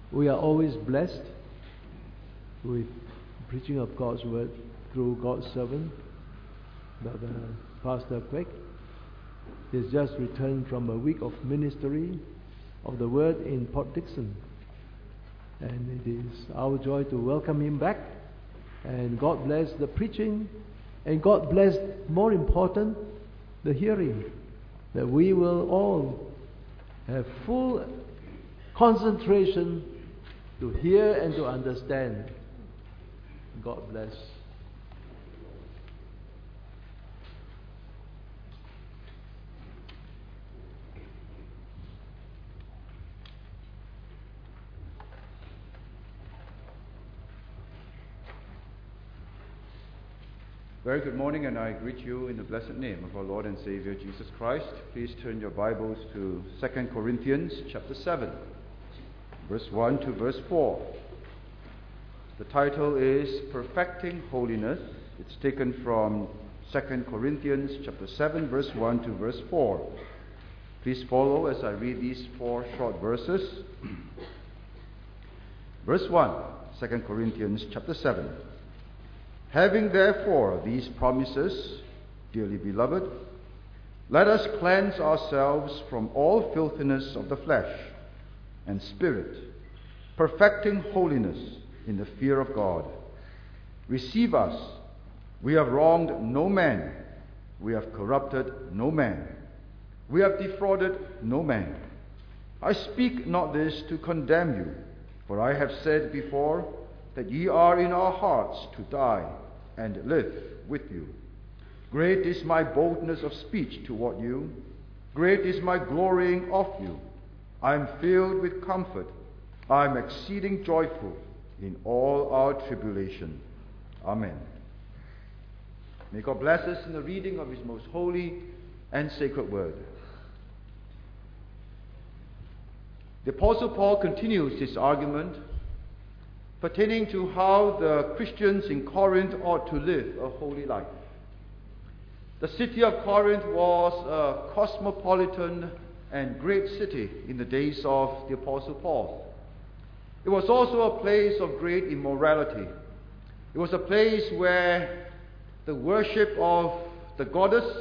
We are always blessed with preaching of God's word through God's servant, Brother Pastor Craig. He's just returned from a week of ministry of the word in Port Dickson. And it is our joy to welcome him back. And God bless the preaching, and God bless, more important, the hearing, that we will all have full concentration to hear and to understand. God bless. Very good morning, and I greet you in the blessed name of our Lord and Savior Jesus Christ. Please turn your Bibles to 2 Corinthians chapter 7, verse 1 to verse 4. The title is Perfecting Holiness. It's taken from 2 Corinthians chapter 7, verse 1 to verse 4. Please follow as I read these 4 short verses. Verse 1, 2 Corinthians chapter 7. Having therefore these promises, dearly beloved, let us cleanse ourselves from all filthiness of the flesh and spirit, perfecting holiness in the fear of God. Receive us. We have wronged no man. We have corrupted no man. We have defrauded no man. I speak not this to condemn you, for I have said before that ye are in our hearts to die and live with you. Great is my boldness of speech toward you. Great is my glorying of you. I am filled with comfort. I am exceeding joyful in all our tribulation. Amen. May God bless us in the reading of His most holy and sacred word. The Apostle Paul continues his argument pertaining to how the Christians in Corinth ought to live a holy life. The city of Corinth was a cosmopolitan and great city in the days of the Apostle Paul. It was also a place of great immorality. It was a place where the worship of the goddess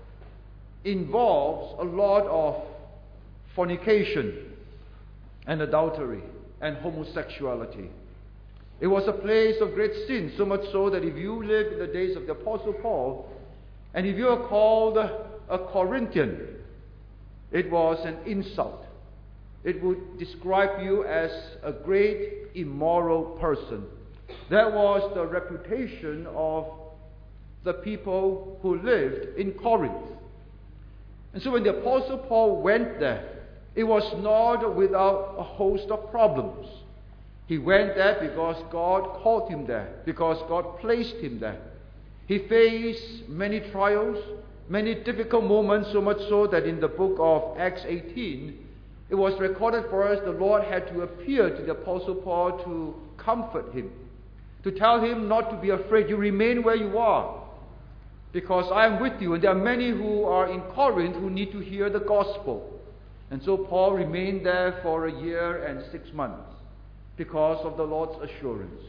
involves a lot of fornication and adultery and homosexuality. It was a place of great sin, so much so that if you lived in the days of the Apostle Paul, and if you are called a Corinthian, it was an insult. It would describe you as a great immoral person. That was the reputation of the people who lived in Corinth. And so when the Apostle Paul went there, it was not without a host of problems. He went there because God called him there, because God placed him there. He faced many trials, many difficult moments, so much so that in the book of Acts 18, it was recorded for us the Lord had to appear to the Apostle Paul to comfort him, to tell him not to be afraid. You remain where you are, because I am with you. And there are many who are in Corinth who need to hear the gospel. And so Paul remained there for a year and 6 months, because of the Lord's assurance.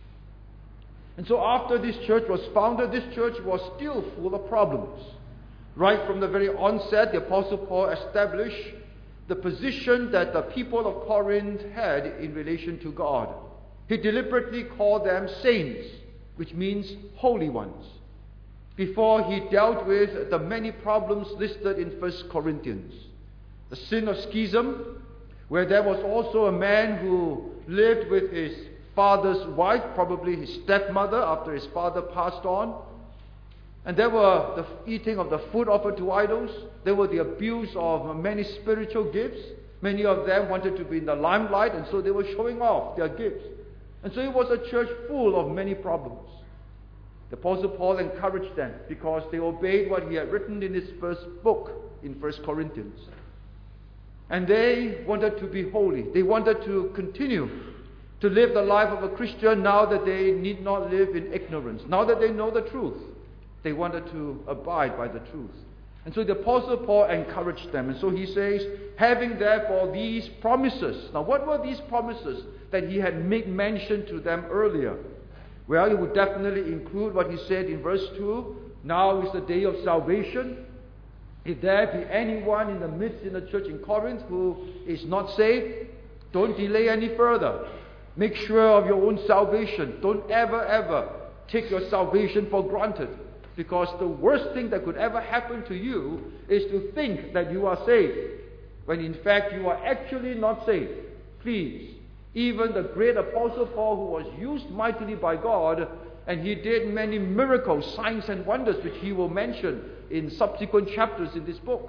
And so after this church was founded, this church was still full of problems. Right from the very onset, the Apostle Paul established the position that the people of Corinth had in relation to God. He deliberately called them saints, which means holy ones, before he dealt with the many problems listed in 1 Corinthians. The sin of schism, where there was also a man who lived with his father's wife, probably his stepmother, after his father passed on. And there were the eating of the food offered to idols. There were the abuse of many spiritual gifts. Many of them wanted to be in the limelight, and so they were showing off their gifts. And so it was a church full of many problems. The Apostle Paul encouraged them because they obeyed what he had written in his first book in 1 Corinthians. And they wanted to be holy. They wanted to continue to live the life of a Christian now that they need not live in ignorance. Now that they know the truth, they wanted to abide by the truth. And so the Apostle Paul encouraged them. And so he says, having therefore these promises. Now what were these promises that he had made mention to them earlier? Well, it would definitely include what he said in verse 2. Now is the day of salvation. If there be anyone in the midst in the church in Corinth who is not saved, don't delay any further. Make sure of your own salvation. Don't ever take your salvation for granted. Because the worst thing that could ever happen to you is to think that you are saved, when in fact you are actually not saved. Please, even the great Apostle Paul, who was used mightily by God, and he did many miracles, signs and wonders, which he will mention in subsequent chapters in this book.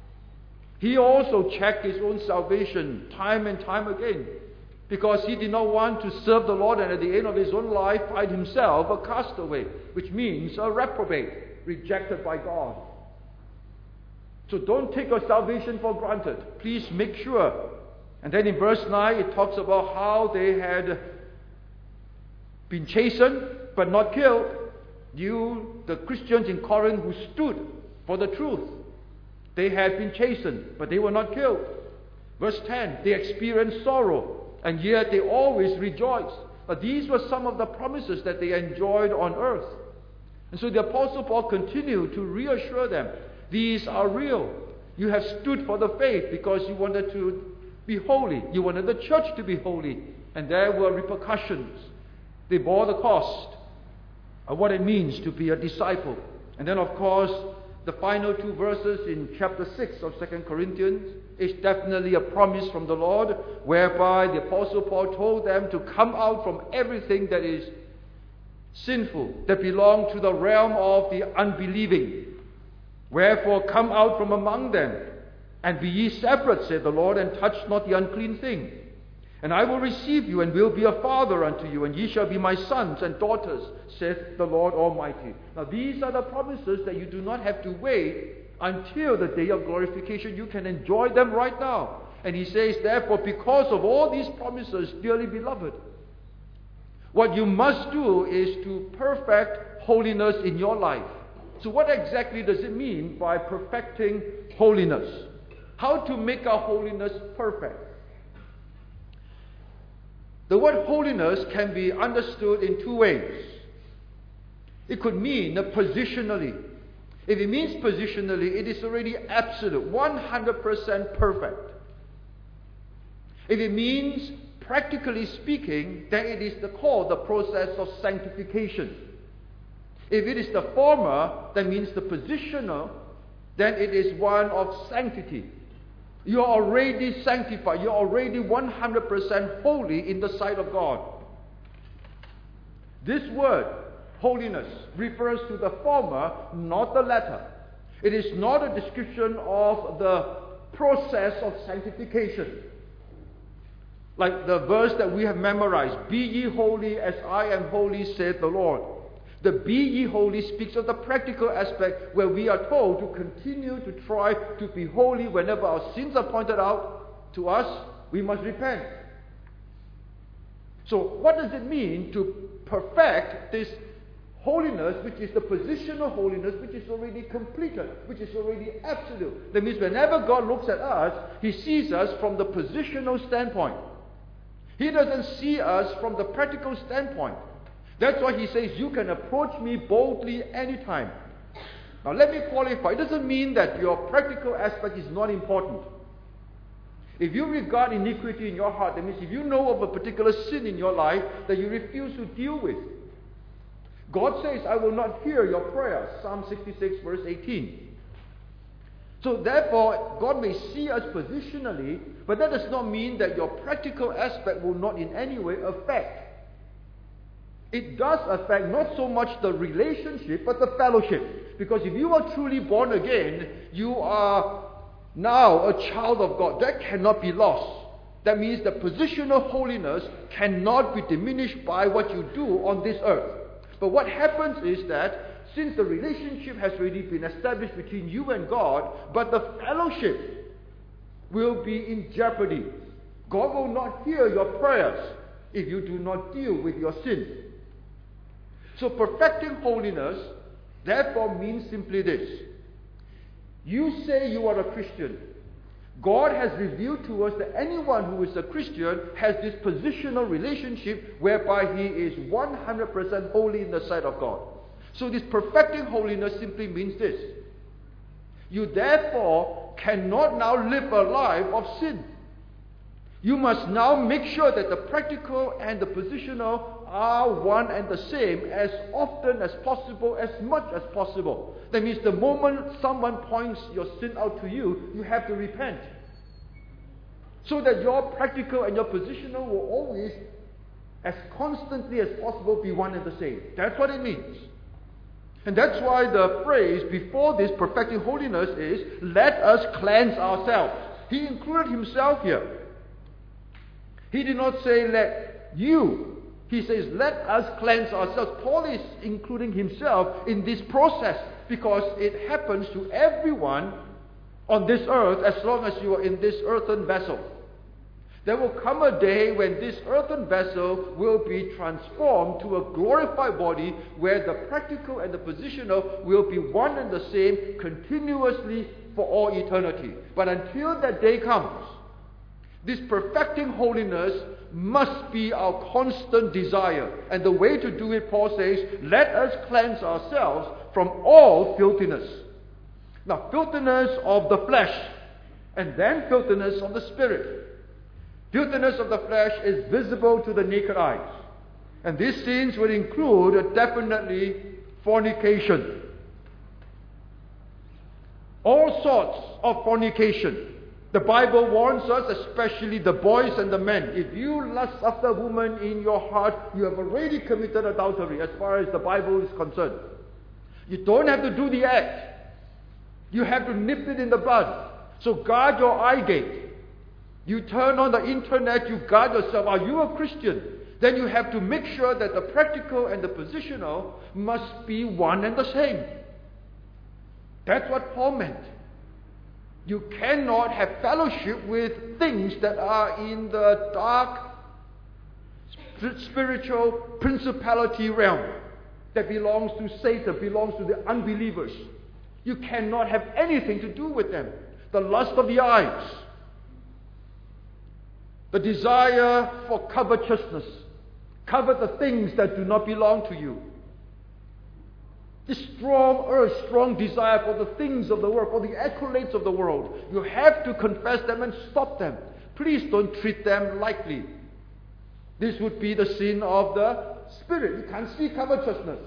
He also checked his own salvation time and time again, because he did not want to serve the Lord and at the end of his own life find himself a castaway, which means a reprobate, rejected by God. So don't take your salvation for granted. Please make sure. And then in verse 9 it talks about how they had been chastened but not killed. You, the Christians in Corinth who stood for the truth, they had been chastened but they were not killed. Verse 10, they experienced sorrow, and yet they always rejoiced. But these were some of the promises that they enjoyed on earth. And so the Apostle Paul continued to reassure them, these are real. You have stood for the faith because you wanted to be holy. You wanted the church to be holy. And there were repercussions. They bore the cost of what it means to be a disciple. And then, of course, the final two verses in chapter 6 of 2 Corinthians is definitely a promise from the Lord, whereby the Apostle Paul told them to come out from everything that is sinful, that belong to the realm of the unbelieving. Wherefore come out from among them, and be ye separate, said the Lord, and touch not the unclean thing. And I will receive you, and will be a father unto you, and ye shall be my sons and daughters, saith the Lord Almighty. Now these are the promises that you do not have to wait until the day of glorification. You can enjoy them right now. And he says, therefore, because of all these promises, dearly beloved, what you must do is to perfect holiness in your life. So what exactly does it mean by perfecting holiness? How to make our holiness perfect? The word holiness can be understood in two ways. It could mean positionally. If it means positionally, it is already absolute, 100% perfect. If it means practically speaking, then it is called the process of sanctification. If it is the former, that means the positional, then it is one of sanctity. You are already sanctified. You are already 100% holy in the sight of God. This word, holiness, refers to the former, not the latter. It is not a description of the process of sanctification. Like the verse that we have memorized, be ye holy as I am holy, saith the Lord. The be ye holy speaks of the practical aspect where we are told to continue to try to be holy. Whenever our sins are pointed out to us, we must repent. So what does it mean to perfect this holiness, which is the positional holiness, which is already completed, which is already absolute? That means whenever God looks at us, He sees us from the positional standpoint. He doesn't see us from the practical standpoint. That's why he says, you can approach me boldly anytime. Now let me qualify. It doesn't mean that your practical aspect is not important. If you regard iniquity in your heart, that means if you know of a particular sin in your life that you refuse to deal with, God says, I will not hear your prayers. Psalm 66 verse 18. So therefore, God may see us positionally, but that does not mean that your practical aspect will not in any way affect. It does affect not so much the relationship, but the fellowship. Because if you are truly born again, you are now a child of God. That cannot be lost. That means the positional holiness cannot be diminished by what you do on this earth. But what happens is that since the relationship has already been established between you and God, but the fellowship will be in jeopardy. God will not hear your prayers if you do not deal with your sin. So perfecting holiness, therefore, means simply this. You say you are a Christian. God has revealed to us that anyone who is a Christian has this positional relationship whereby he is 100% holy in the sight of God. So this perfecting holiness simply means this. You therefore cannot now live a life of sin. You must now make sure that the practical and the positional are one and the same as often as possible, as much as possible. That means the moment someone points your sin out to you, you have to repent. So that your practical and your positional will always, as constantly as possible, be one and the same. That's what it means. And that's why the phrase before this perfecting holiness is, let us cleanse ourselves. He included himself here. He did not say, let you. He says, let us cleanse ourselves. Paul is including himself in this process because it happens to everyone on this earth as long as you are in this earthen vessel. There will come a day when this earthen vessel will be transformed to a glorified body where the practical and the positional will be one and the same continuously for all eternity. But until that day comes, this perfecting holiness must be our constant desire. And the way to do it, Paul says, let us cleanse ourselves from all filthiness. Now, filthiness of the flesh, and then filthiness of the spirit. Filthiness of the flesh is visible to the naked eyes. And these sins would include definitely fornication. All sorts of fornication. The Bible warns us, especially the boys and the men, if you lust after a woman in your heart, you have already committed adultery as far as the Bible is concerned. You don't have to do the act. You have to nip it in the bud. So guard your eye gate. You turn on the internet, you guard yourself. Are you a Christian? Then you have to make sure that the practical and the positional must be one and the same. That's what Paul meant. You cannot have fellowship with things that are in the dark spiritual principality realm that belongs to Satan, belongs to the unbelievers. You cannot have anything to do with them. The lust of the eyes, the desire for covetousness, covet the things that do not belong to you. This strong urge, strong desire for the things of the world, for the accolades of the world. You have to confess them and stop them. Please don't treat them lightly. This would be the sin of the spirit. You can't see covetousness.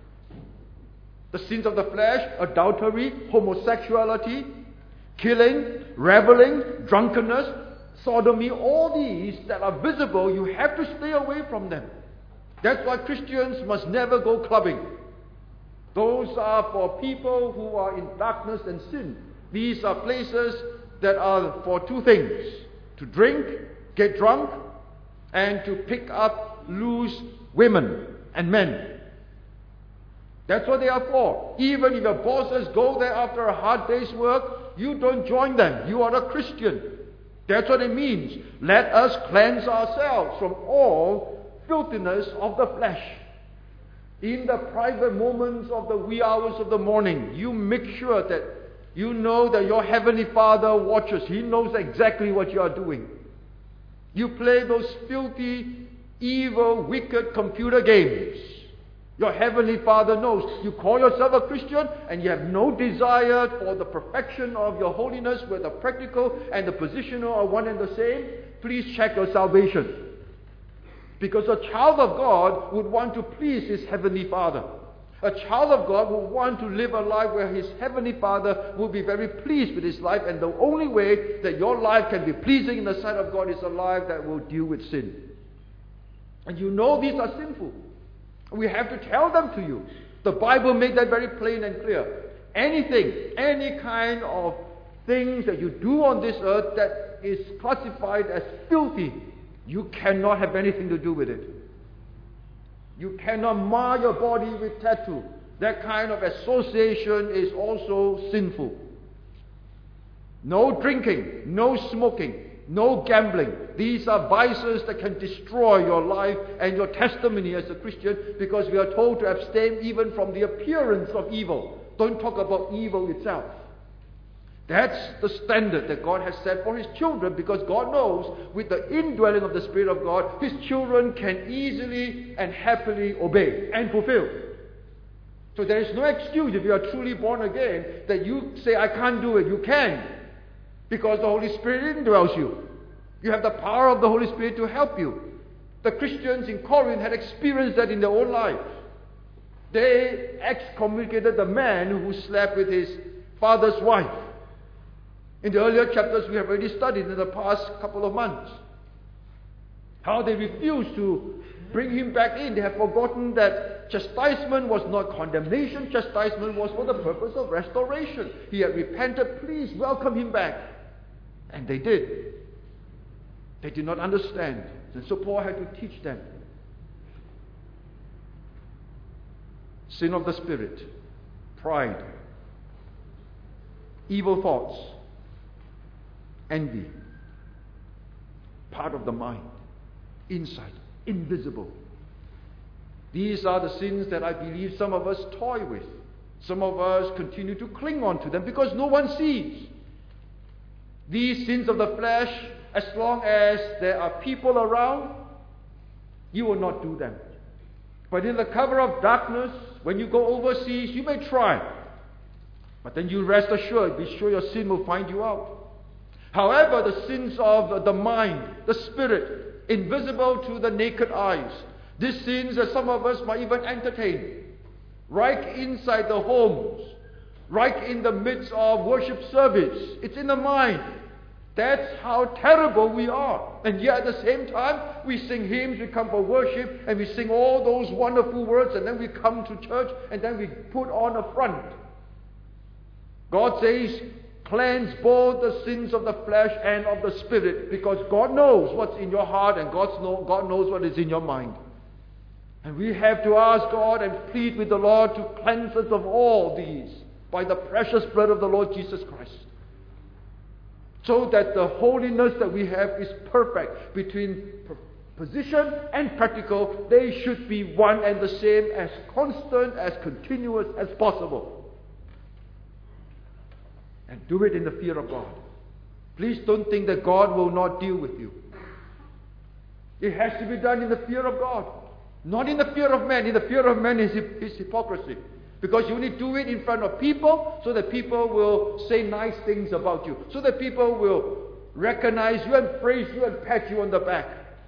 The sins of the flesh, adultery, homosexuality, killing, reveling, drunkenness, sodomy, all these that are visible, you have to stay away from them. That's why Christians must never go clubbing. Those are for people who are in darkness and sin. These are places that are for two things: to drink, get drunk, and to pick up loose women and men. That's what they are for. Even if your bosses go there after a hard day's work, you don't join them. You are a Christian. That's what it means. Let us cleanse ourselves from all filthiness of the flesh. In the private moments of the wee hours of the morning, you make sure that you know that your Heavenly Father watches. He knows exactly what you are doing. You play those filthy, evil, wicked computer games. Your Heavenly Father knows. You call yourself a Christian and you have no desire for the perfection of your holiness where the practical and the positional are one and the same. Please check your salvation. Because a child of God would want to please his Heavenly Father. A child of God will want to live a life where his Heavenly Father will be very pleased with his life, and the only way that your life can be pleasing in the sight of God is a life that will deal with sin. And you know these are sinful. We have to tell them to you. The Bible made that very plain and clear. Anything, any kind of things that you do on this earth that is classified as filthy, you cannot have anything to do with it. You cannot mar your body with tattoo. That kind of association is also sinful. No drinking, no smoking, no gambling. These are vices that can destroy your life and your testimony as a Christian, because we are told to abstain even from the appearance of evil. Don't talk about evil itself. That's the standard that God has set for His children, because God knows with the indwelling of the Spirit of God, His children can easily and happily obey and fulfill. So there is no excuse if you are truly born again that you say, I can't do it. You can, because the Holy Spirit indwells you. You have the power of the Holy Spirit to help you. The Christians in Corinth had experienced that in their own lives. They excommunicated the man who slept with his father's wife. In the earlier chapters we have already studied in the past couple of months, how they refused to bring him back in. They have forgotten that chastisement was not condemnation. Chastisement was for the purpose of restoration. He had repented. Please welcome him back. And they did. They did not understand. And so Paul had to teach them. Sin of the spirit, pride, evil thoughts, envy, part of the mind, inside, invisible. These are the sins that I believe some of us toy with. Some of us continue to cling on to them because no one sees. These sins of the flesh, as long as there are people around, you will not do them. But in the cover of darkness, when you go overseas, you may try. But then you rest assured, be sure your sin will find you out. However, the sins of the mind, the spirit, invisible to the naked eyes, these sins that some of us might even entertain, right inside the homes, right in the midst of worship service, it's in the mind. That's how terrible we are. And yet at the same time, we sing hymns, we come for worship, and we sing all those wonderful words, and then we come to church, and then we put on a front. God says, cleanse both the sins of the flesh and of the spirit, because God knows what's in your heart, and God knows what is in your mind. And we have to ask God and plead with the Lord to cleanse us of all these by the precious blood of the Lord Jesus Christ. So that the holiness that we have is perfect. Between position and practical, they should be one and the same, as constant, as continuous as possible. And do it in the fear of God. Please don't think that God will not deal with you. It has to be done in the fear of God. Not in the fear of man. In the fear of man is hypocrisy. Because you only do it in front of people so that people will say nice things about you. So that people will recognize you and praise you and pat you on the back.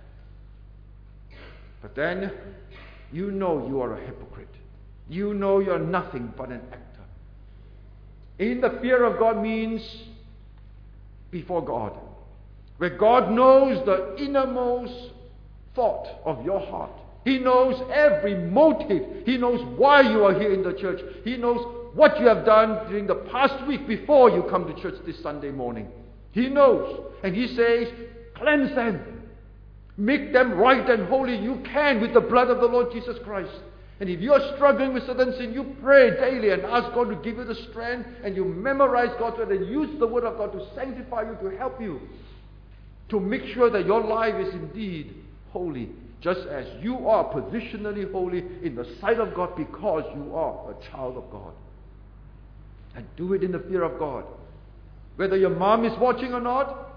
But then you know you are a hypocrite. You know you are nothing but an actor. In the fear of God means before God. Where God knows the innermost thought of your heart. He knows every motive. He knows why you are here in the church. He knows what you have done during the past week before you come to church this Sunday morning. He knows. And He says, cleanse them. Make them right and holy. You can with the blood of the Lord Jesus Christ. And if you are struggling with certain sin, you pray daily and ask God to give you the strength, and you memorize God's word and use the word of God to sanctify you, to help you, to make sure that your life is indeed holy. Just as you are positionally holy in the sight of God because you are a child of God. And do it in the fear of God. Whether your mom is watching or not,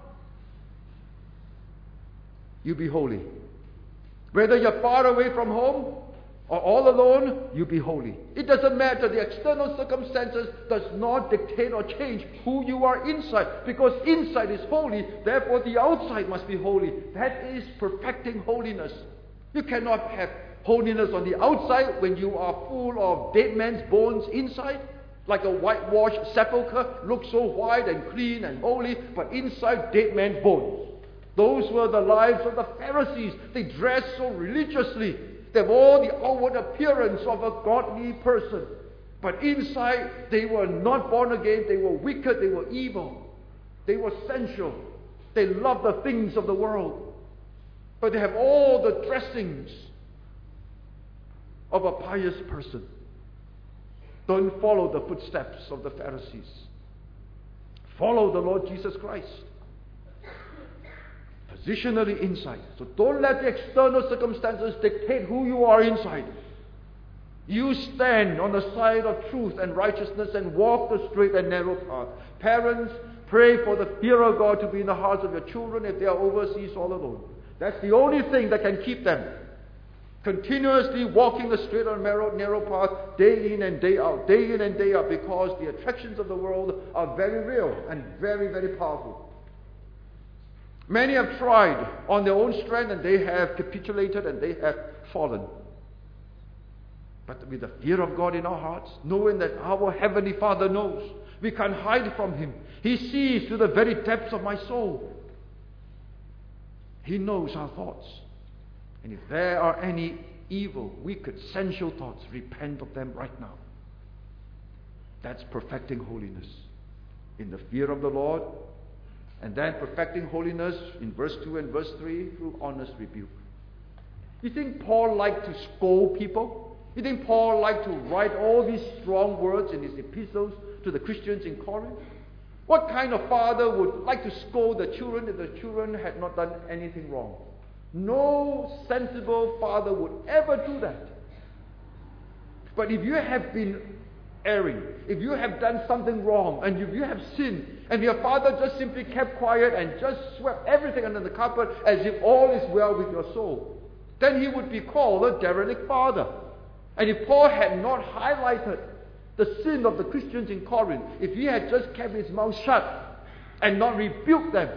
you be holy. Whether you're far away from home or all alone, you be holy. It doesn't matter. The external circumstances does not dictate or change who you are inside. Because inside is holy, therefore the outside must be holy. That is perfecting holiness. You cannot have holiness on the outside when you are full of dead man's bones inside. Like a whitewashed sepulchre, looks so white and clean and holy, but inside dead man's bones. Those were the lives of the Pharisees. They dressed so religiously. They have all the outward appearance of a godly person. But inside, they were not born again. They were wicked. They were evil. They were sensual. They loved the things of the world. But they have all the dressings of a pious person. Don't follow the footsteps of the Pharisees. Follow the Lord Jesus Christ. Positionally inside. So don't let the external circumstances dictate who you are inside. You stand on the side of truth and righteousness and walk the straight and narrow path. Parents, pray for the fear of God to be in the hearts of your children if they are overseas all alone. That's the only thing that can keep them continuously walking the straight and narrow path day in and day out, because the attractions of the world are very real and very, very powerful. Many have tried on their own strength and they have capitulated and they have fallen. But with the fear of God in our hearts, knowing that our Heavenly Father knows, we can't hide from Him. He sees to the very depths of my soul. He knows our thoughts. And if there are any evil, wicked, sensual thoughts, repent of them right now. That's perfecting holiness in the fear of the Lord. And then perfecting holiness in verse 2 and verse 3 through honest rebuke. You think Paul liked to scold people? You think Paul liked to write all these strong words in his epistles to the Christians in Corinth? What kind of father would like to scold the children if the children had not done anything wrong? No sensible father would ever do that. But if you have been erring, if you have done something wrong, and if you have sinned, and your father just simply kept quiet and just swept everything under the carpet as if all is well with your soul, then he would be called a derelict father. And if Paul had not highlighted the sin of the Christians in Corinth, if he had just kept his mouth shut and not rebuked them,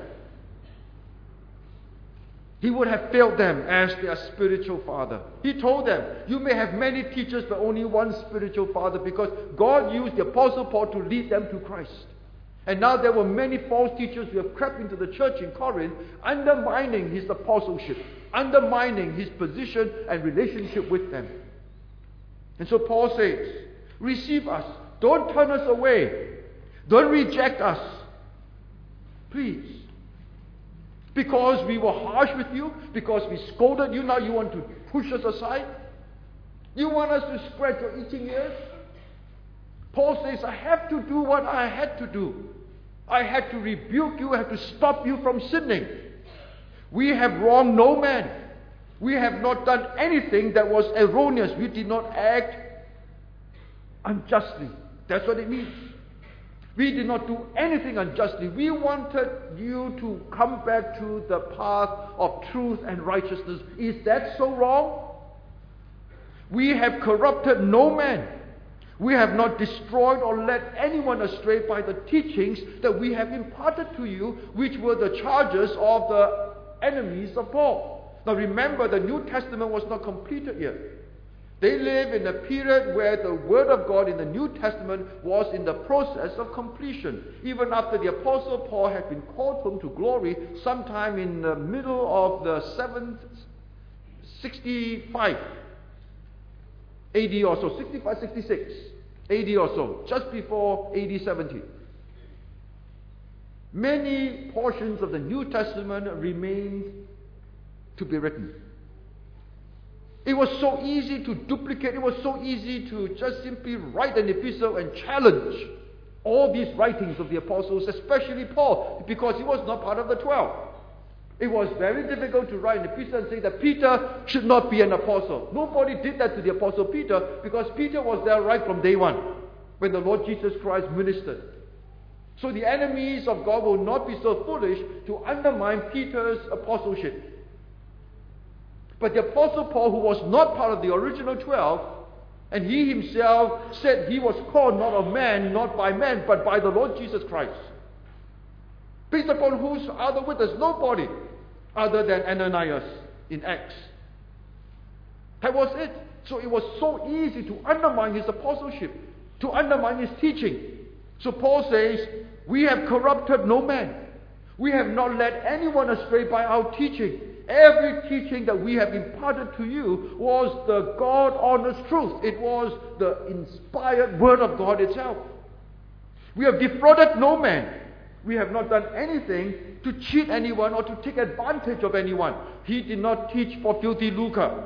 he would have failed them as their spiritual father. He told them, you may have many teachers but only one spiritual father, because God used the Apostle Paul to lead them to Christ. And now there were many false teachers who have crept into the church in Corinth, undermining his apostleship, undermining his position and relationship with them. And so Paul says, receive us. Don't turn us away. Don't reject us. Please. Because we were harsh with you, because we scolded you, now you want to push us aside? You want us to spread your itching ears? Paul says, I have to do what I had to do. I had to rebuke you, I had to stop you from sinning. We have wronged no man. We have not done anything that was erroneous. We did not act unjustly. That's what it means. We did not do anything unjustly. We wanted you to come back to the path of truth and righteousness. Is that so wrong? We have corrupted no man. We have not destroyed or led anyone astray by the teachings that we have imparted to you, which were the charges of the enemies of Paul. Now remember, the New Testament was not completed yet. They live in a period where the Word of God in the New Testament was in the process of completion. Even after the Apostle Paul had been called home to glory sometime in the middle of the 765 AD or so, 65, 66 AD or so, just before AD 70. Many portions of the New Testament remained to be written. It was so easy to duplicate. It was so easy to just simply write an epistle and challenge all these writings of the apostles, especially Paul, because he was not part of the 12. It was very difficult to write an epistle and say that Peter should not be an apostle. Nobody did that to the apostle Peter, because Peter was there right from day one when the Lord Jesus Christ ministered. So the enemies of God will not be so foolish to undermine Peter's apostleship. But the Apostle Paul, who was not part of the original 12, and he himself said he was called not of man, not by man, but by the Lord Jesus Christ. Based upon whose other witness? Nobody other than Ananias in Acts. That was it. So it was so easy to undermine his apostleship, to undermine his teaching. So Paul says, we have corrupted no man. We have not led anyone astray by our teaching. Every teaching that we have imparted to you was the God-honest truth. It was the inspired Word of God itself. We have defrauded no man. We have not done anything to cheat anyone or to take advantage of anyone. He did not teach for filthy lucre.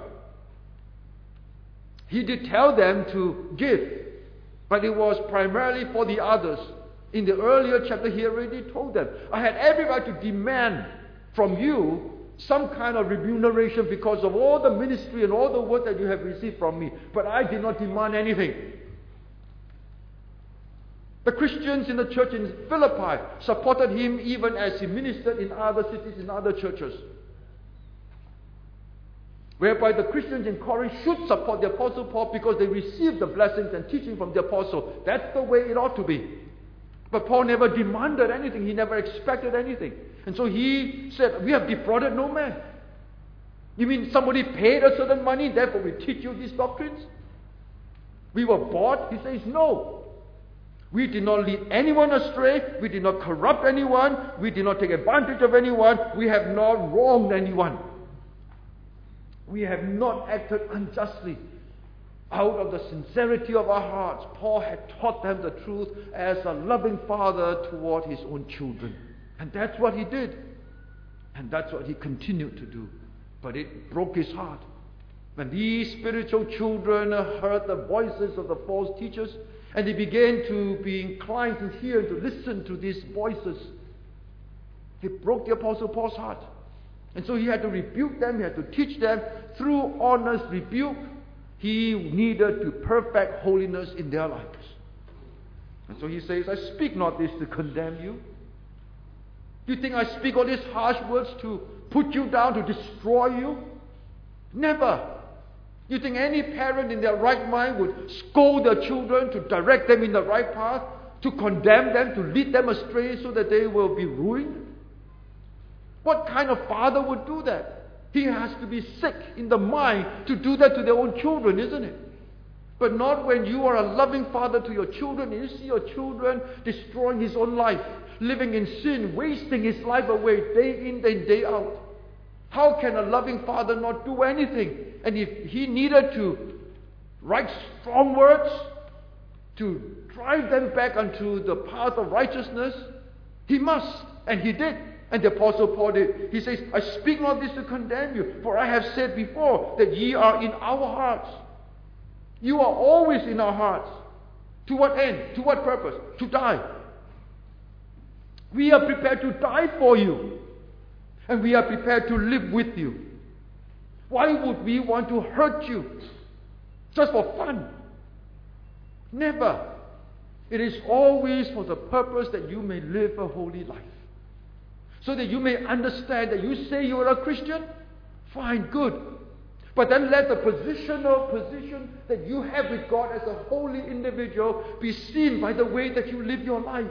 He did tell them to give, but it was primarily for the others. In the earlier chapter, he already told them, I had every right to demand from you some kind of remuneration because of all the ministry and all the work that you have received from me. But I did not demand anything. The Christians in the church in Philippi supported him even as he ministered in other cities, in other churches. Whereby the Christians in Corinth should support the Apostle Paul because they received the blessings and teaching from the Apostle. That's the way it ought to be. But Paul never demanded anything. He never expected anything. And so he said, we have defrauded no man. You mean somebody paid a certain money, therefore we teach you these doctrines? We were bought? He says, no. We did not lead anyone astray. We did not corrupt anyone. We did not take advantage of anyone. We have not wronged anyone. We have not acted unjustly. Out of the sincerity of our hearts, Paul had taught them the truth as a loving father toward his own children. And that's what he did. And that's what he continued to do. But it broke his heart. When these spiritual children heard the voices of the false teachers, and they began to be inclined to hear and to listen to these voices, it broke the Apostle Paul's heart. And so he had to rebuke them, he had to teach them. Through honest rebuke, he needed to perfect holiness in their lives. And so he says, I speak not this to condemn you. Do you think I speak all these harsh words to put you down, to destroy you? Never. You think any parent in their right mind would scold their children to direct them in the right path, to condemn them, to lead them astray so that they will be ruined? What kind of father would do that? He has to be sick in the mind to do that to their own children, isn't it? But not when you are a loving father to your children and you see your children destroying his own life, living in sin, wasting his life away day in and day out. How can a loving father not do anything? And if he needed to write strong words to drive them back onto the path of righteousness, he must, and he did. And the Apostle Paul did. He says, I speak not this to condemn you, for I have said before that ye are in our hearts. You are always in our hearts. To what end? To what purpose? To die. We are prepared to die for you. And we are prepared to live with you. Why would we want to hurt you? Just for fun? Never. It is always for the purpose that you may live a holy life. So that you may understand that you say you are a Christian? Fine, good. But then let the position that you have with God as a holy individual be seen by the way that you live your life.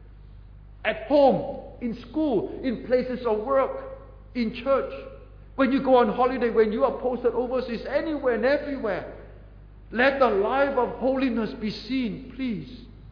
At home, in school, in places of work, in church. When you go on holiday, when you are posted overseas, anywhere and everywhere. Let the life of holiness be seen, please.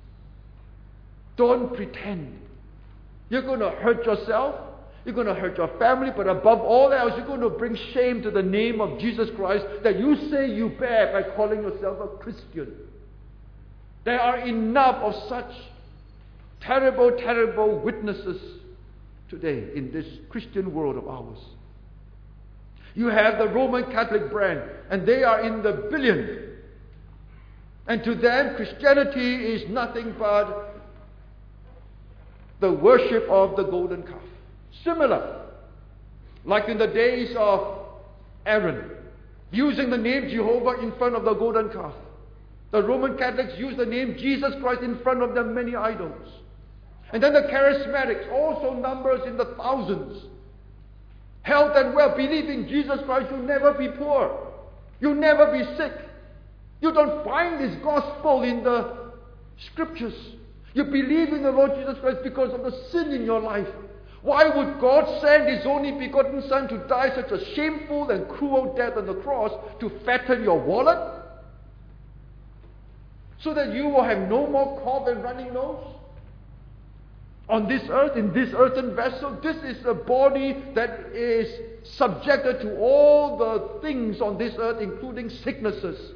Don't pretend. You're going to hurt yourself. You're going to hurt your family. But above all else, you're going to bring shame to the name of Jesus Christ that you say you bear by calling yourself a Christian. There are enough of such terrible, terrible witnesses today in this Christian world of ours. You have the Roman Catholic brand, and they are in the billions. And to them, Christianity is nothing but the worship of the golden calf. Similar, like in the days of Aaron, using the name Jehovah in front of the golden calf. The Roman Catholics use the name Jesus Christ in front of their many idols. And then the charismatics, also numbers in the thousands. Health and wealth, believe in Jesus Christ, you'll never be poor. You'll never be sick. You don't find this gospel in the scriptures. You believe in the Lord Jesus Christ because of the sin in your life. Why would God send His only begotten Son to die such a shameful and cruel death on the cross to fatten your wallet? So that you will have no more cough and running nose? On this earth, in this earthen vessel, this is a body that is subjected to all the things on this earth, including sicknesses.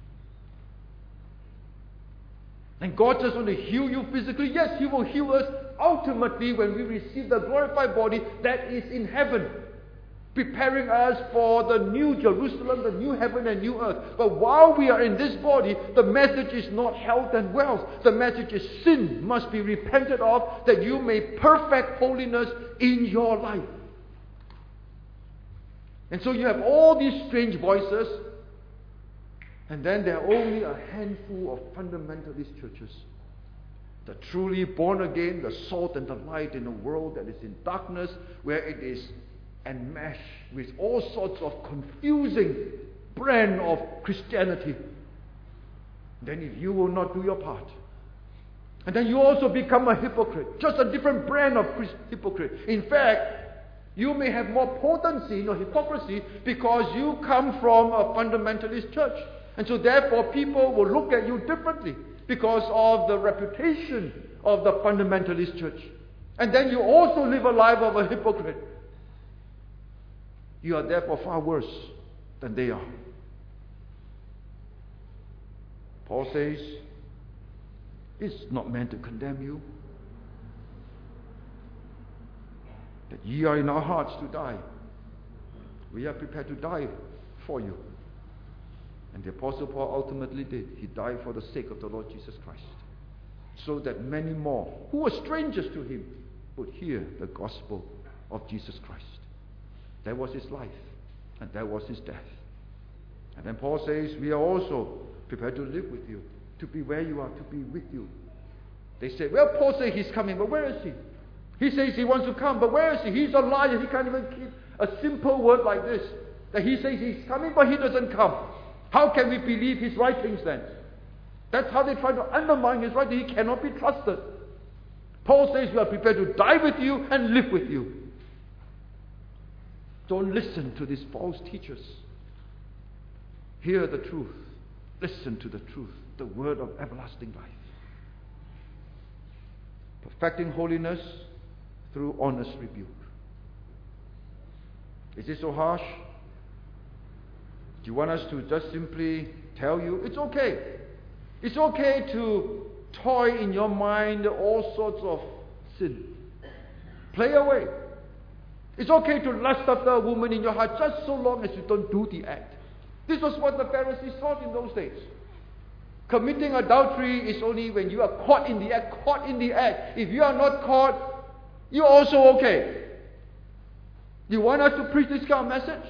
And God just want to heal you physically. Yes, He will heal us ultimately when we receive the glorified body that is in heaven, preparing us for the new Jerusalem, the new heaven and new earth. But while we are in this body, the message is not health and wealth. The message is sin must be repented of, that you may perfect holiness in your life. And so you have all these strange voices, and then there are only a handful of fundamentalist churches. The truly born again, the salt and the light in a world that is in darkness, where it is enmeshed with all sorts of confusing brand of Christianity. Then if you will not do your part, and then you also become a hypocrite, just a different brand of hypocrite. In fact, you may have more potency in your hypocrisy because you come from a fundamentalist church. And so therefore people will look at you differently because of the reputation of the fundamentalist church. And then you also live a life of a hypocrite. You are therefore far worse than they are. Paul says, it's not meant to condemn you, that ye are in our hearts to die. We are prepared to die for you. And the Apostle Paul ultimately did. He died for the sake of the Lord Jesus Christ, so that many more who were strangers to him would hear the gospel of Jesus Christ. That was his life, and that was his death. And then Paul says, we are also prepared to live with you, to be where you are, to be with you. They say, well, Paul says he's coming, but where is he? He says he wants to come, but where is he? He's a liar. He can't even keep a simple word like this. That he says he's coming, but he doesn't come. How can we believe his writings then? That's how they try to undermine his writing. He cannot be trusted. Paul says we are prepared to die with you and live with you. Don't listen to these false teachers. Hear the truth. Listen to the truth, the word of everlasting life. Perfecting holiness through honest rebuke. Is it so harsh? Do you want us to just simply tell you, it's okay. It's okay to toy in your mind all sorts of sin. Play away. It's okay to lust after a woman in your heart just so long as you don't do the act. This was what the Pharisees taught in those days. Committing adultery is only when you are caught in the act, caught in the act. If you are not caught, you're also okay. You want us to preach this kind of message?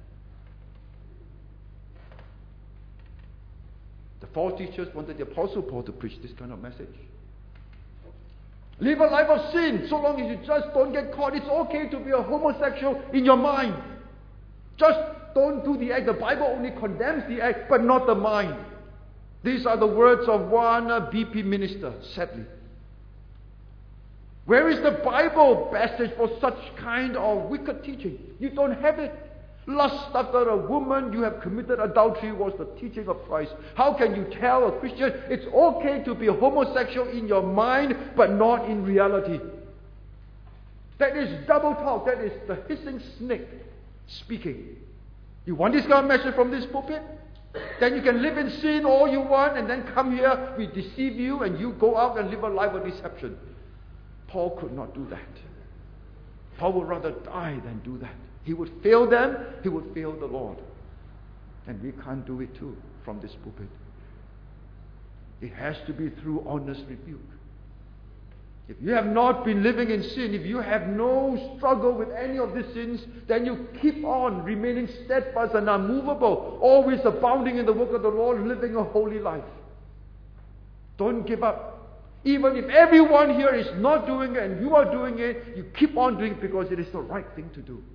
The false teachers wanted the Apostle Paul to preach this kind of message. Live a life of sin so long as you just don't get caught. It's okay to be a homosexual in your mind. Just don't do the act. The Bible only condemns the act, but not the mind. These are the words of one BP minister, sadly. Where is the Bible passage for such kind of wicked teaching? You don't have it. Lust after a woman, you have committed adultery, was the teaching of Christ. How can you tell a Christian it's okay to be homosexual in your mind, but not in reality? That is double talk. That is the hissing snake speaking. You want this kind of message from this pulpit? Then you can live in sin all you want, and then come here, we deceive you, and you go out and live a life of deception. Paul could not do that. Paul would rather die than do that. He would fail them, he would fail the Lord. And we can't do it too from this pulpit. It has to be through honest rebuke. If you have not been living in sin, if you have no struggle with any of these sins, then you keep on remaining steadfast and unmovable, always abounding in the work of the Lord, living a holy life. Don't give up. Even if everyone here is not doing it and you are doing it, you keep on doing it because it is the right thing to do.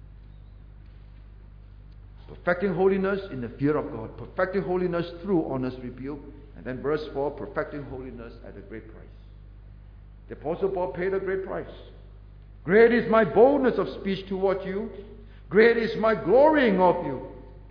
Perfecting holiness in the fear of God. Perfecting holiness through honest rebuke. And then verse 4, perfecting holiness at a great price. The Apostle Paul paid a great price. Great is my boldness of speech toward you. Great is my glorying of you.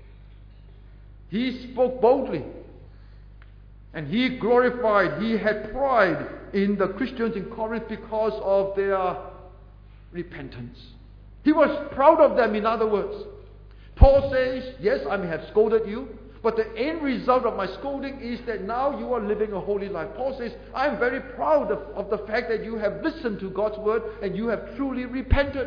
He spoke boldly. And he glorified, he had pride in the Christians in Corinth because of their repentance. He was proud of them, in other words. Paul says, yes, I may have scolded you, but the end result of my scolding is that now you are living a holy life. Paul says, I'm very proud of the fact that you have listened to God's word and you have truly repented.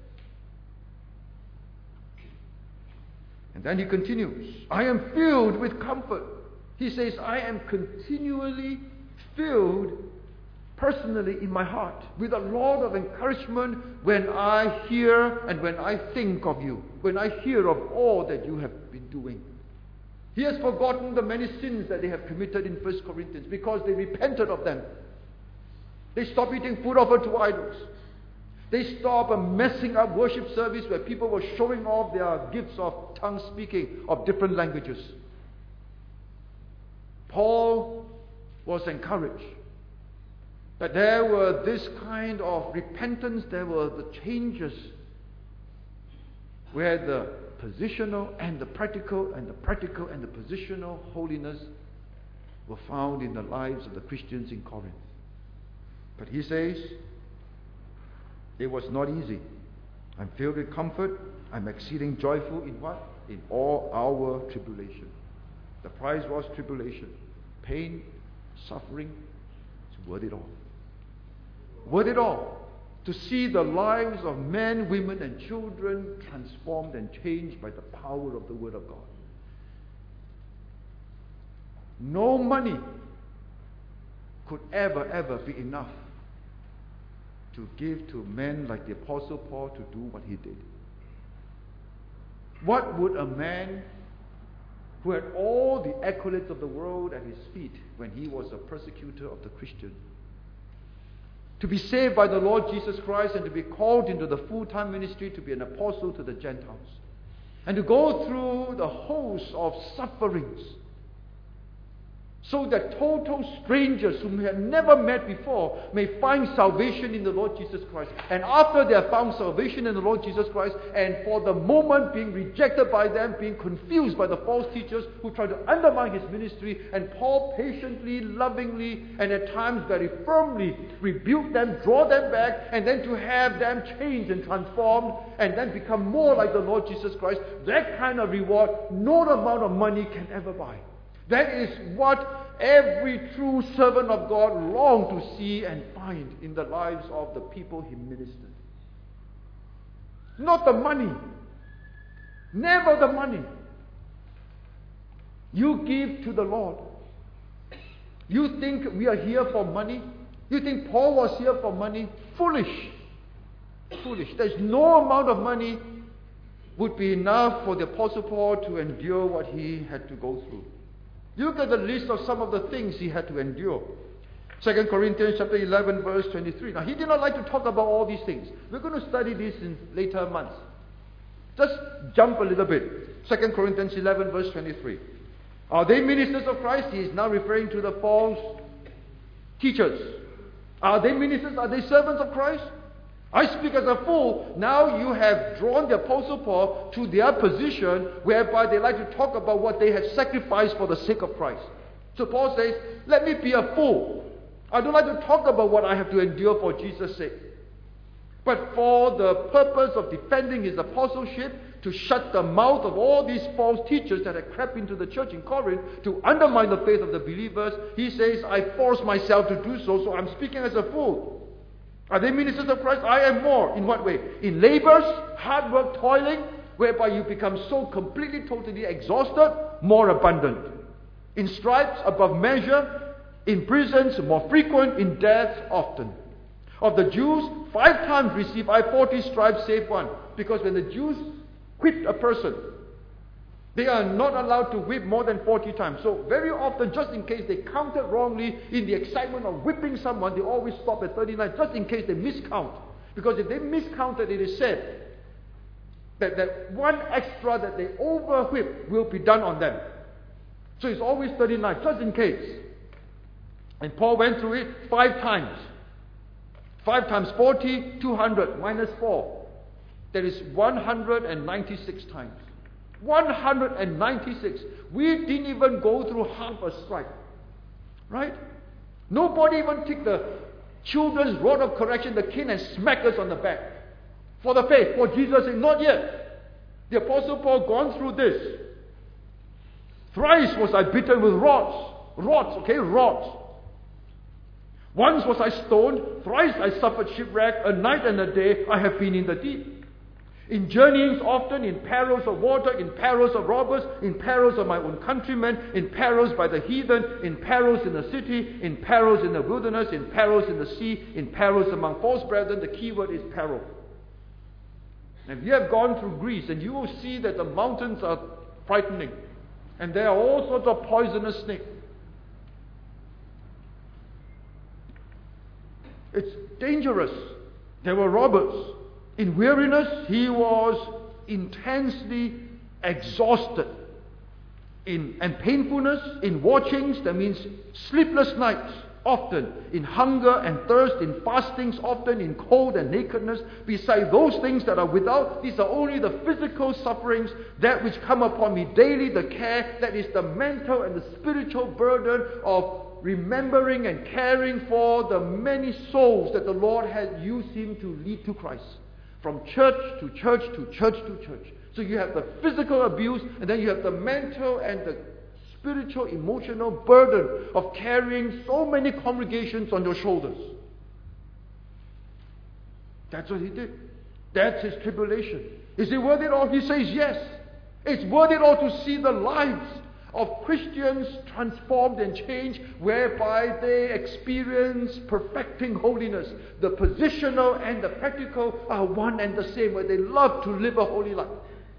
And then he continues, I am filled with comfort. He says, I am continually filled personally in my heart with a lot of encouragement when I hear and when I think of you, when I hear of all that you have been doing. He has forgotten the many sins that they have committed in 1 Corinthians because they repented of them. They stopped eating food offered to idols. They stopped messing up worship service where people were showing off their gifts of tongue speaking of different languages. Paul was encouraged that there were this kind of repentance, there were the changes where the positional and the practical and the practical and the positional holiness were found in the lives of the Christians in Corinth. But he says, it was not easy. I'm filled with comfort. I'm exceeding joyful in what? In all our tribulation. The price was tribulation. Pain, suffering. It's worth it all. Worth it all. To see the lives of men, women, and children transformed and changed by the power of the Word of God. No money could ever be enough to give to men like the Apostle Paul to do what he did. What would a man who had all the accolades of the world at his feet when he was a persecutor of the Christian, to be saved by the Lord Jesus Christ and to be called into the full-time ministry to be an apostle to the Gentiles, and to go through the host of sufferings, so that total strangers whom he had never met before may find salvation in the Lord Jesus Christ. And after they have found salvation in the Lord Jesus Christ, and for the moment being rejected by them, being confused by the false teachers who try to undermine his ministry, and Paul patiently, lovingly, and at times very firmly rebuke them, draw them back, and then to have them changed and transformed, and then become more like the Lord Jesus Christ, that kind of reward no amount of money can ever buy. That is what every true servant of God longed to see and find in the lives of the people he ministered. Not the money. Never the money. You give to the Lord. You think we are here for money? You think Paul was here for money? Foolish. Foolish. There's no amount of money would be enough for the Apostle Paul to endure what he had to go through. Look at the list of some of the things he had to endure. 2 Corinthians chapter 11 verse 23. Now he did not like to talk about all these things. We're going to study this in later months. Just jump a little bit. 2 Corinthians 11 verse 23. Are they ministers of Christ? He is now referring to the false teachers. Are they ministers? Are they servants of Christ? I speak as a fool. Now you have drawn the Apostle Paul to their position whereby they like to talk about what they have sacrificed for the sake of Christ. So Paul says, let me be a fool. I don't like to talk about what I have to endure for Jesus' sake. But for the purpose of defending his apostleship, to shut the mouth of all these false teachers that had crept into the church in Corinth to undermine the faith of the believers, he says, I force myself to do so, so I'm speaking as a fool. Are they ministers of Christ? I am more. In what way? In labors, hard work, toiling, whereby you become so completely, totally exhausted, more abundant. In stripes, above measure. In prisons, more frequent. In death, often. Of the Jews, 5 times receive I 40 stripes, save one. Because when the Jews whipped a person, they are not allowed to whip more than 40 times. So very often, just in case they counted wrongly in the excitement of whipping someone, they always stop at 39, just in case they miscount. Because if they miscounted, it is said that one extra that they over-whip will be done on them. So it's always 39, just in case. And Paul went through it 5 times. 5 times 40, 200, minus 4. That is 196 times. 196. We didn't even go through half a strike. Right? Nobody even took the children's rod of correction, the cane, and smacked us on the back. For the faith, for Jesus' sake, not yet. The Apostle Paul gone through this. Thrice was I beaten with rods. Rods. Once was I stoned. Thrice I suffered shipwreck. A night and a day I have been in the deep. In journeyings often, in perils of water, in perils of robbers, in perils of my own countrymen, in perils by the heathen, in perils in the city, in perils in the wilderness, in perils in the sea, in perils among false brethren. The key word is peril. And if you have gone through Greece, and you will see that the mountains are frightening, and there are all sorts of poisonous snakes. It's dangerous. There were robbers. In weariness, he was intensely exhausted. And painfulness, in watchings, that means sleepless nights, often. In hunger and thirst, in fastings, often. In cold and nakedness. Beside those things that are without, these are only the physical sufferings, that which come upon me daily, the care, that is the mental and the spiritual burden of remembering and caring for the many souls that the Lord has used him to lead to Christ. From church to church to church to church. So you have the physical abuse, and then you have the mental and the spiritual, emotional burden of carrying so many congregations on your shoulders. That's what he did. That's his tribulation. Is it worth it all? He says yes. It's worth it all to see the lives of Christians transformed and changed, whereby they experience perfecting holiness. The positional and the practical are one and the same, where they love to live a holy life.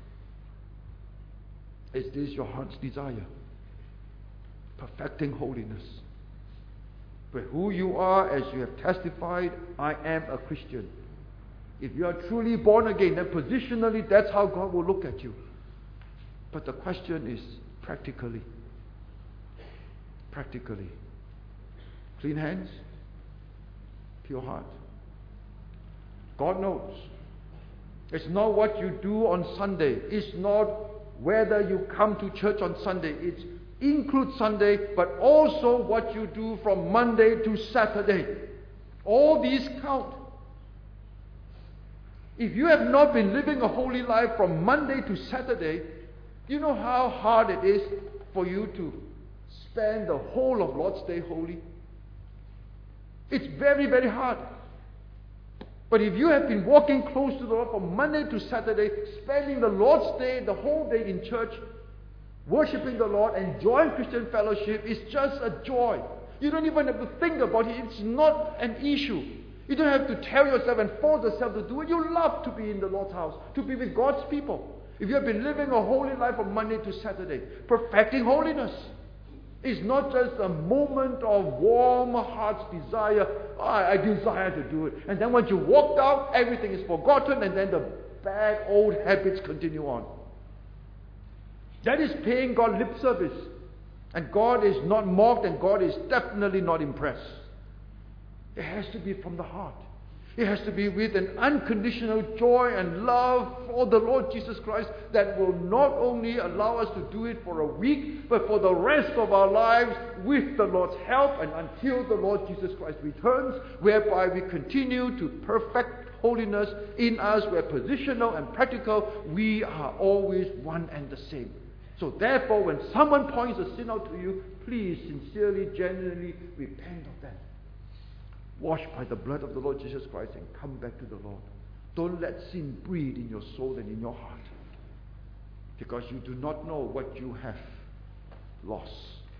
Is this your heart's desire? Perfecting holiness. But who you are, as you have testified, I am a Christian. If you are truly born again, then positionally, that's how God will look at you. But the question is, practically. Clean hands, pure heart. God knows. It's not what you do on Sunday. It's not whether you come to church on Sunday. It includes Sunday, but also what you do from Monday to Saturday. All these count. If you have not been living a holy life from Monday to Saturday, you know how hard it is for you to spend the whole of Lord's Day holy? It's very, very hard. But if you have been walking close to the Lord from Monday to Saturday, spending the Lord's Day, the whole day in church, worshiping the Lord, enjoying Christian fellowship, it's just a joy. You don't even have to think about it. It's not an issue. You don't have to tell yourself and force yourself to do it. You love to be in the Lord's house, to be with God's people. If you have been living a holy life from Monday to Saturday, perfecting holiness is not just a moment of warm heart's desire. I desire to do it. And then once you walked out, everything is forgotten, and then the bad old habits continue on. That is paying God lip service. And God is not mocked, and God is definitely not impressed. It has to be from the heart. It has to be with an unconditional joy and love for the Lord Jesus Christ that will not only allow us to do it for a week, but for the rest of our lives with the Lord's help, and until the Lord Jesus Christ returns, whereby we continue to perfect holiness in us, where positional and practical, we are always one and the same. So therefore, when someone points a sin out to you, please sincerely, genuinely repent of that. Washed by the blood of the Lord Jesus Christ and come back to the Lord. Don't let sin breed in your soul and in your heart, because you do not know what you have lost.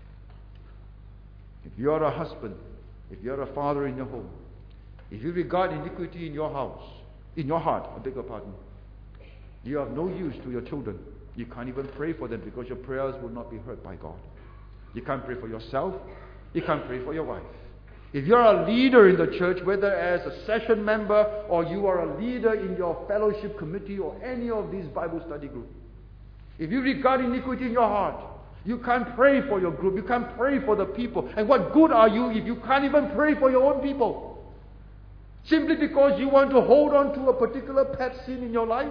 If you're a husband, if you're a father in your home, if you regard iniquity in your house, in your heart, I beg your pardon, you have no use to your children. You can't even pray for them, because your prayers will not be heard by God. You can't pray for yourself. You can't pray for your wife. If you're a leader in the church, whether as a session member or you are a leader in your fellowship committee or any of these Bible study groups, if you regard iniquity in your heart, you can't pray for your group, you can't pray for the people. And what good are you if you can't even pray for your own people? Simply because you want to hold on to a particular pet sin in your life?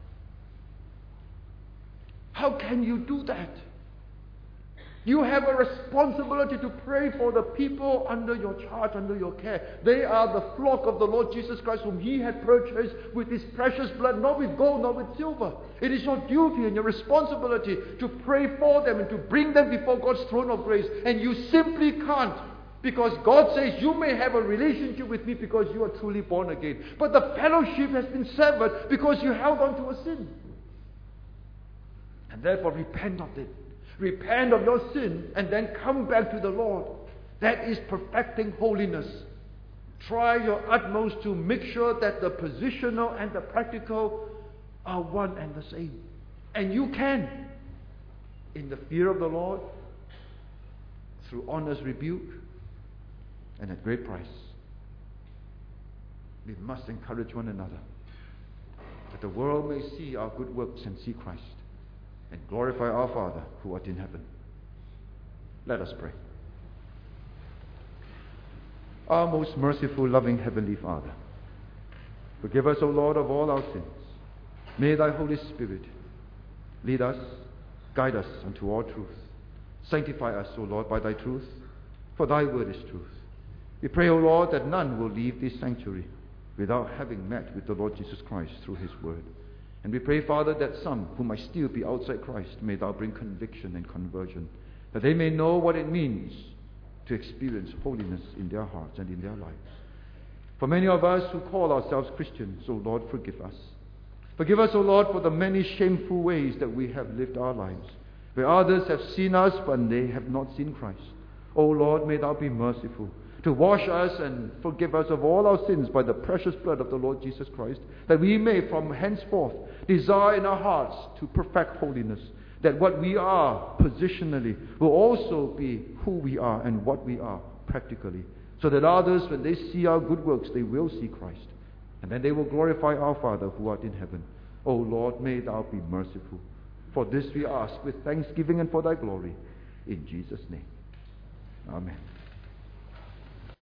How can you do that? You have a responsibility to pray for the people under your charge, under your care. They are the flock of the Lord Jesus Christ, whom He had purchased with His precious blood, not with gold, not with silver. It is your duty and your responsibility to pray for them and to bring them before God's throne of grace. And you simply can't Because God says you may have a relationship with me because you are truly born again. But the fellowship has been severed because you held on to a sin. And therefore repent of it. Repent of your sin and then come back to the Lord. That is perfecting holiness. Try your utmost to make sure that the positional and the practical are one and the same. And you can, in the fear of the Lord, through honest rebuke, and at great price. We must encourage one another, that the world may see our good works and see Christ, and glorify our Father who art in heaven. Let us pray. Our most merciful, loving Heavenly Father, forgive us, O Lord, of all our sins. May Thy Holy Spirit lead us, guide us unto all truth. Sanctify us, O Lord, by Thy truth, for Thy word is truth. We pray, O Lord, that none will leave this sanctuary without having met with the Lord Jesus Christ through His word. And we pray, Father, that some who might still be outside Christ, may Thou bring conviction and conversion, that they may know what it means to experience holiness in their hearts and in their lives. For many of us who call ourselves Christians, O Lord, forgive us. Forgive us, O Lord, for the many shameful ways that we have lived our lives, where others have seen us but they have not seen Christ. O Lord, may Thou be merciful to wash us and forgive us of all our sins by the precious blood of the Lord Jesus Christ, that we may from henceforth desire in our hearts to perfect holiness, that what we are positionally will also be who we are and what we are practically, so that others, when they see our good works, they will see Christ, and then they will glorify our Father who art in heaven. O Lord, may Thou be merciful. For this we ask with thanksgiving and for Thy glory, in Jesus' name. Amen.